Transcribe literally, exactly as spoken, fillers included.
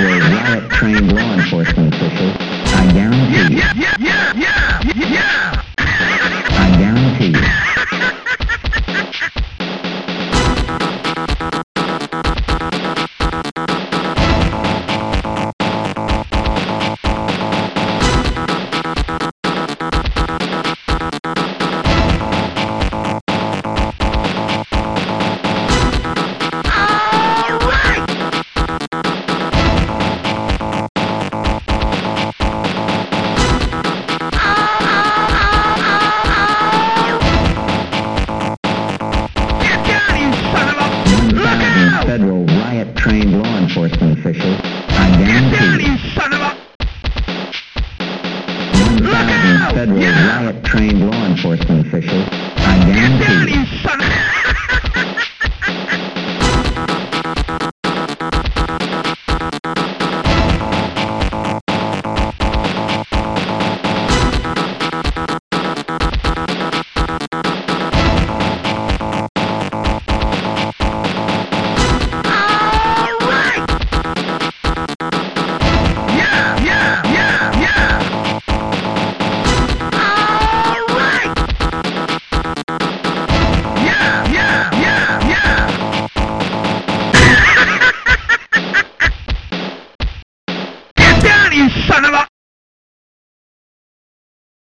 federal riot-trained law enforcement officials. I guarantee you. Yeah, yeah, yeah, yeah, yeah. I guarantee you. Federal riot-trained law enforcement officials. I guarantee you. Son of a... one thousand federal riot-trained law enforcement officials. I guarantee